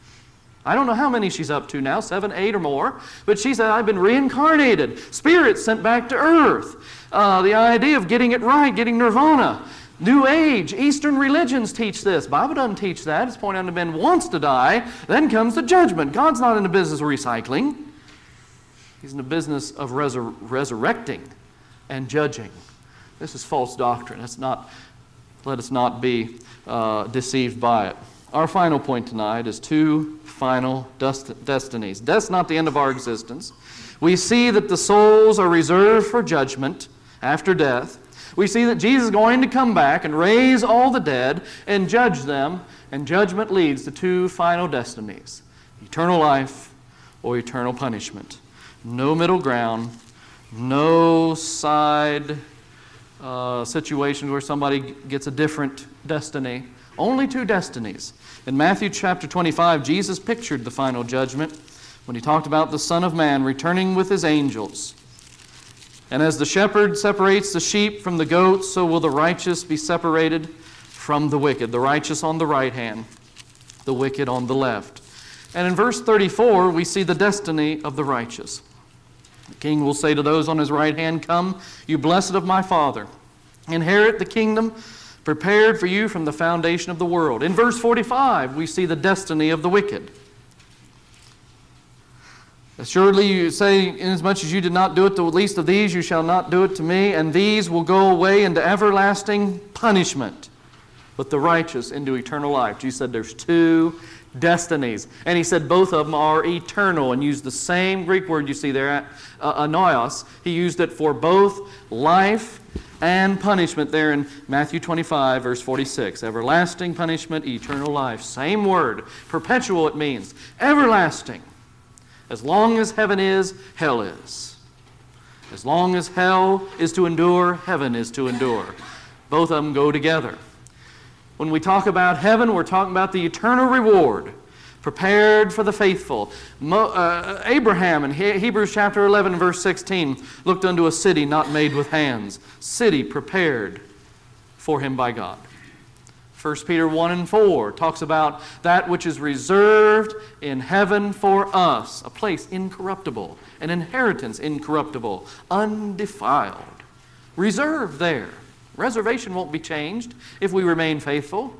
Speaker 1: I don't know how many she's up to now, seven, eight or more, but she said, I've been reincarnated. Spirits sent back to earth. Uh, the idea of getting it right, getting nirvana. New Age, Eastern religions teach this. Bible doesn't teach that. It's pointing out that man wants to die. Then comes the judgment. God's not in the business of recycling. He's in the business of resur- resurrecting and judging. This is false doctrine. It's not, let us not be uh, deceived by it. Our final point tonight is two final dest- destinies. Death's not the end of our existence. We see that the souls are reserved for judgment after death. We see that Jesus is going to come back and raise all the dead and judge them, and judgment leads to two final destinies, eternal life or eternal punishment. No middle ground, no side uh, situations where somebody gets a different destiny. Only two destinies. In Matthew chapter twenty-five, Jesus pictured the final judgment when he talked about the Son of Man returning with his angels. And as the shepherd separates the sheep from the goats, so will the righteous be separated from the wicked. The righteous on the right hand, the wicked on the left. And in verse thirty-four, we see the destiny of the righteous. The king will say to those on his right hand, Come, you blessed of my Father, inherit the kingdom prepared for you from the foundation of the world. In verse forty-five, we see the destiny of the wicked. Assuredly, you say, inasmuch as you did not do it to the least of these, you shall not do it to me, and these will go away into everlasting punishment, but the righteous into eternal life. Jesus said there's two destinies. And he said both of them are eternal, and used the same Greek word you see there, uh, anoios. He used it for both life and punishment there in Matthew twenty-five, verse forty-six. Everlasting punishment, eternal life. Same word. Perpetual it means. Everlasting. As long as heaven is, hell is. As long as hell is to endure, heaven is to endure. Both of them go together. When we talk about heaven, we're talking about the eternal reward prepared for the faithful. Mo, uh, Abraham in he- Hebrews chapter eleven, verse sixteen, looked unto a city not made with hands, city prepared for him by God. First Peter one and four talks about that which is reserved in heaven for us, a place incorruptible, an inheritance incorruptible, undefiled, reserved there. Reservation won't be changed if we remain faithful.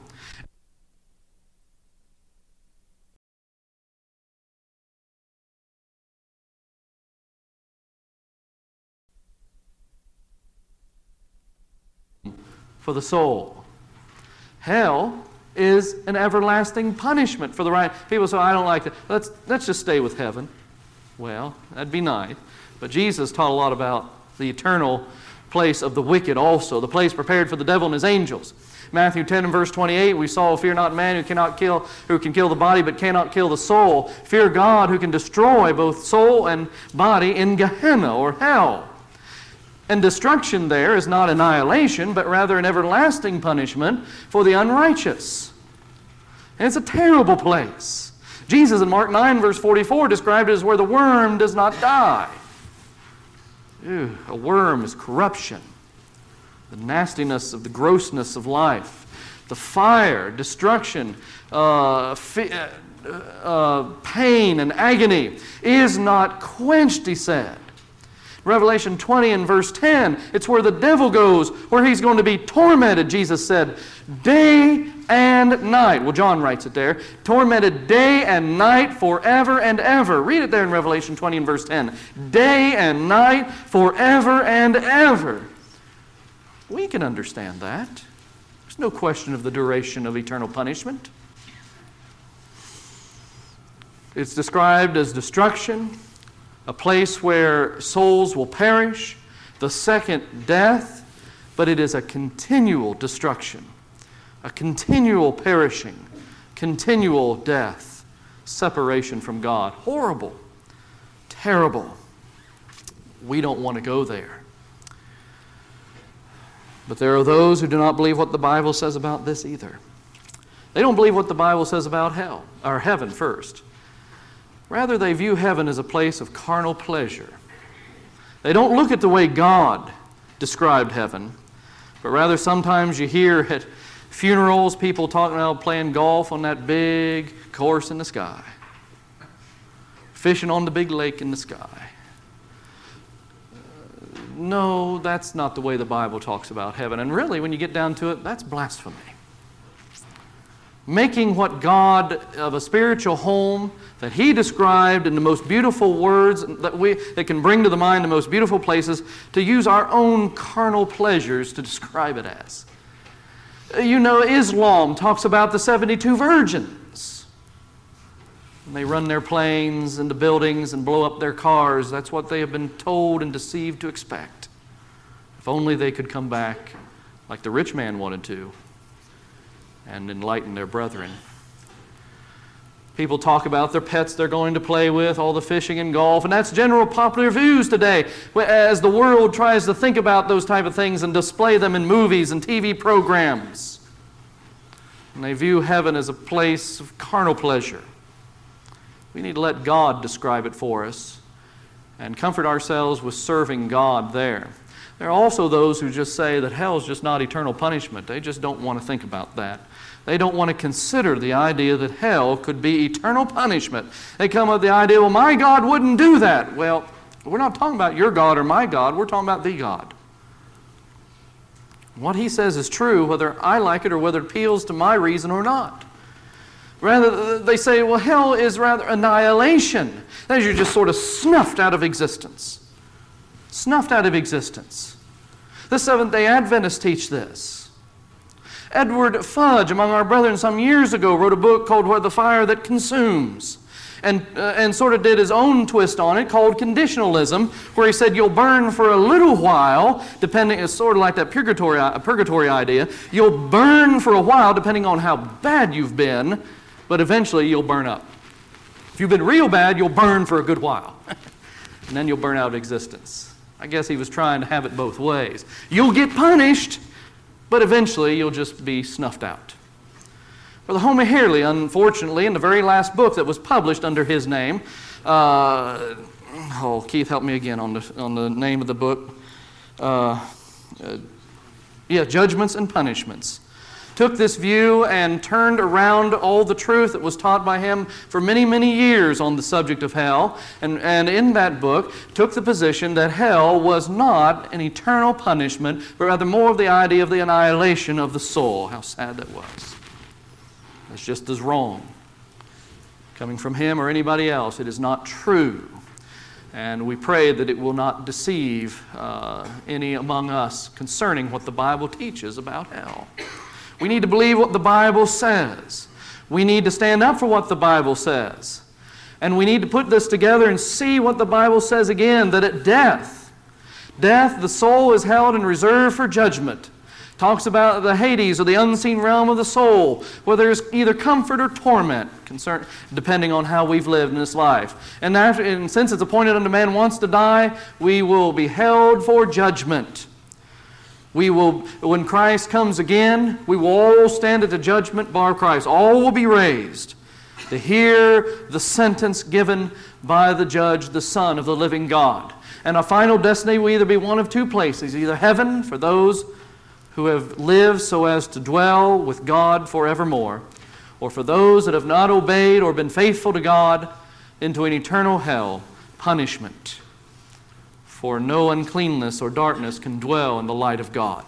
Speaker 1: For the soul. Hell is an everlasting punishment for the right. People say, I don't like that. Let's, let's just stay with heaven. Well, that'd be nice. But Jesus taught a lot about the eternal place of the wicked also, the place prepared for the devil and his angels. Matthew ten and verse twenty-eight, we saw, fear not man who cannot kill, who can kill the body but cannot kill the soul. Fear God who can destroy both soul and body in Gehenna or hell. And destruction there is not annihilation, but rather an everlasting punishment for the unrighteous. And it's a terrible place. Jesus in Mark nine verse forty-four described it as where the worm does not die. Ew, a worm is corruption. The nastiness of the grossness of life. The fire, destruction, uh, fi- uh, uh, pain and agony is not quenched, he said. Revelation twenty and verse ten, it's where the devil goes, where he's going to be tormented, Jesus said, day and night. Well, John writes it there. Tormented day and night forever and ever. Read it there in Revelation twenty and verse ten. Day and night forever and ever. We can understand that. There's no question of the duration of eternal punishment. It's described as destruction, a place where souls will perish, the second death, but it is a continual destruction, a continual perishing, continual death, separation from God. Horrible, terrible. We don't want to go there. But there are those who do not believe what the Bible says about this either. They don't believe what the Bible says about hell, or heaven first. Rather, they view heaven as a place of carnal pleasure. They don't look at the way God described heaven, but rather sometimes you hear at funerals people talking about playing golf on that big course in the sky, fishing on the big lake in the sky. Uh, no, that's not the way the Bible talks about heaven. And really, when you get down to it, that's blasphemy. Making what God of a spiritual home that He described in the most beautiful words that we that can bring to the mind the most beautiful places, to use our own carnal pleasures to describe it as. You know, Islam talks about the seventy-two virgins. And they run their planes into buildings and blow up their cars. That's what they have been told and deceived to expect. If only they could come back like the rich man wanted to and enlighten their brethren. People talk about their pets they're going to play with, all the fishing and golf, and that's general popular views today as the world tries to think about those type of things and display them in movies and T V programs. And they view heaven as a place of carnal pleasure. We need to let God describe it for us and comfort ourselves with serving God there. There are also those who just say that hell is just not eternal punishment. They just don't want to think about that. They don't want to consider the idea that hell could be eternal punishment. They come up with the idea, well, my God wouldn't do that. Well, we're not talking about your God or my God. We're talking about the God. What he says is true, whether I like it or whether it appeals to my reason or not. Rather, they say, well, hell is rather annihilation. That is, you're just sort of snuffed out of existence. Snuffed out of existence. The Seventh-day Adventists teach this. Edward Fudge, among our brethren some years ago, wrote a book called Where the Fire That Consumes, and, uh, and sort of did his own twist on it called conditionalism, where he said you'll burn for a little while, depending, it's sort of like that purgatory, uh, purgatory idea. You'll burn for a while depending on how bad you've been, but eventually you'll burn up. If you've been real bad, you'll burn for a good while, and then you'll burn out of existence. I guess he was trying to have it both ways. You'll get punished, but eventually you'll just be snuffed out. Brother Homer Harley, unfortunately, in the very last book that was published under his name, uh, oh, Keith, help me again on the, on the name of the book. Uh, uh, yeah, Judgments and Punishments. Took this view and turned around all the truth that was taught by him for many, many years on the subject of hell. And, and in that book, took the position that hell was not an eternal punishment, but rather more of the idea of the annihilation of the soul. How sad that was. That's just as wrong. Coming from him or anybody else, it is not true. And we pray that it will not deceive uh, any among us concerning what the Bible teaches about hell. We need to believe what the Bible says. We need to stand up for what the Bible says. And we need to put this together and see what the Bible says again, that at death, death, the soul is held in reserve for judgment. Talks about the Hades, or the unseen realm of the soul, where there's either comfort or torment, concern, depending on how we've lived in this life. And, after, and since it's appointed unto man once to die, we will be held for judgment. We will, when Christ comes again, we will all stand at the judgment bar of Christ. All will be raised to hear the sentence given by the judge, the Son of the living God. And our final destiny will either be one of two places, either heaven for those who have lived so as to dwell with God forevermore, or for those that have not obeyed or been faithful to God, into an eternal hell, punishment. For no uncleanness or darkness can dwell in the light of God.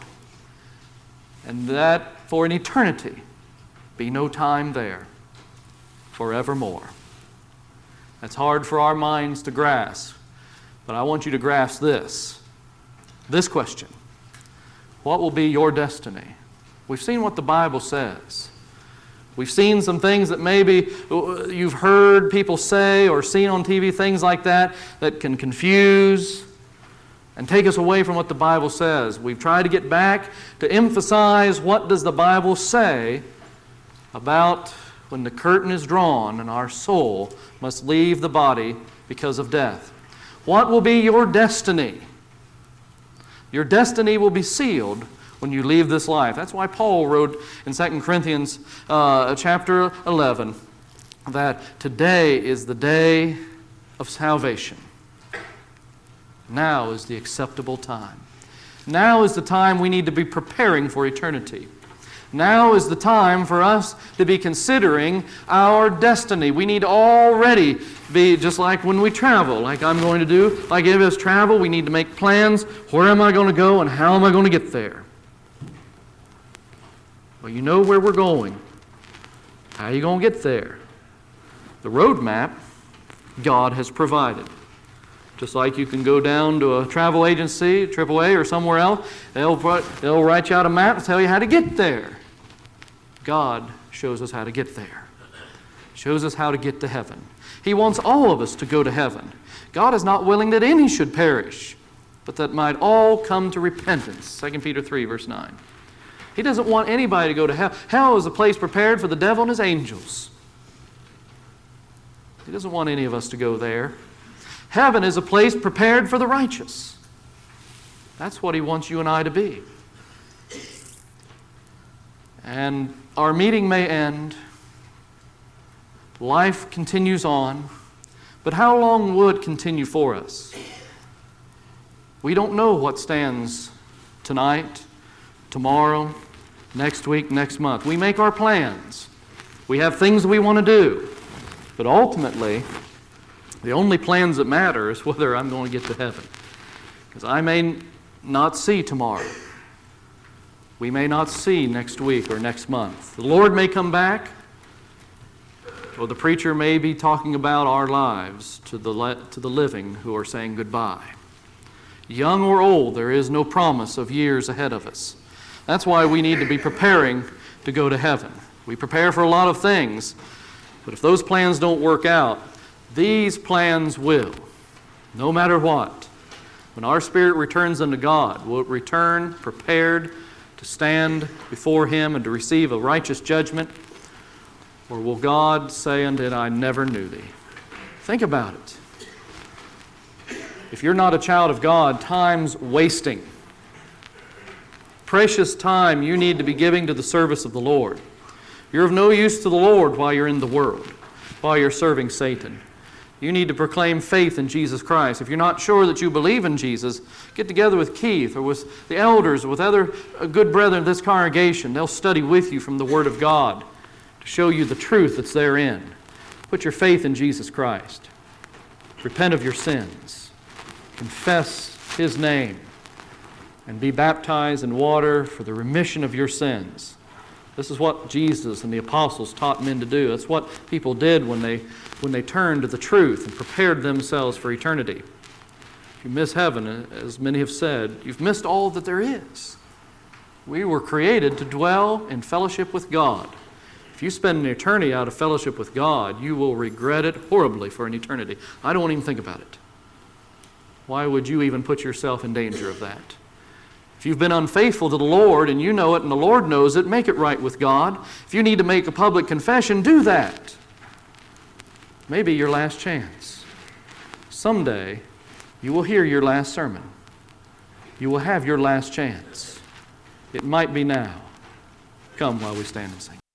Speaker 1: And that for an eternity be no time there, forevermore. That's hard for our minds to grasp, but I want you to grasp this. This question: what will be your destiny? We've seen what the Bible says. We've seen some things that maybe you've heard people say or seen on T V, things like that, that can confuse and take us away from what the Bible says. We've tried to get back to emphasize what does the Bible say about when the curtain is drawn and our soul must leave the body because of death. What will be your destiny? Your destiny will be sealed when you leave this life. That's why Paul wrote in Second Corinthians uh, chapter eleven that today is the day of salvation. Now is the acceptable time. Now is the time we need to be preparing for eternity. Now is the time for us to be considering our destiny. We need to already be, just like when we travel, like I'm going to do, like if us travel, we need to make plans. Where am I going to go and how am I going to get there? Well, you know where we're going. How are you going to get there? The road map God has provided. Just like you can go down to a travel agency, triple A or somewhere else, they'll, they'll write you out a map and tell you how to get there. God shows us how to get there. Shows us how to get to heaven. He wants all of us to go to heaven. God is not willing that any should perish, but that might all come to repentance. Second Peter three, verse nine. He doesn't want anybody to go to hell. Hell is a place prepared for the devil and his angels. He doesn't want any of us to go there. Heaven is a place prepared for the righteous. That's what He wants you and I to be. And our meeting may end. Life continues on. But how long will it continue for us? We don't know what stands tonight, tomorrow, next week, next month. We make our plans. We have things we want to do. But ultimately, the only plans that matter is whether I'm going to get to heaven. Because I may not see tomorrow. we may not see next week or next month. The Lord may come back, or the preacher may be talking about our lives to the, le- to the living who are saying goodbye. Young or old, there is no promise of years ahead of us. That's why we need to be preparing to go to heaven. We prepare for a lot of things, but if those plans don't work out, these plans will, no matter what. When our spirit returns unto God, will it return prepared to stand before Him and to receive a righteous judgment? Or will God say unto it, I never knew thee? Think about it. If you're not a child of God, time's wasting. Precious time you need to be giving to the service of the Lord. You're of no use to the Lord while you're in the world, while you're serving Satan. You need to proclaim faith in Jesus Christ. If you're not sure that you believe in Jesus, get together with Keith or with the elders or with other good brethren of this congregation. They'll study with you from the Word of God to show you the truth that's therein. Put your faith in Jesus Christ. Repent of your sins. Confess His name. And be baptized in water for the remission of your sins. This is what Jesus and the apostles taught men to do. That's what people did when they when they turned to the truth and prepared themselves for eternity. If you miss heaven, as many have said, you've missed all that there is. We were created to dwell in fellowship with God. If you spend an eternity out of fellowship with God, you will regret it horribly for an eternity. I don't even think about it. Why would you even put yourself in danger of that? If you've been unfaithful to the Lord and you know it and the Lord knows it, make it right with God. If you need to make a public confession, do that. Maybe your last chance. Someday, you will hear your last sermon. You will have your last chance. It might be now. Come while we stand and sing.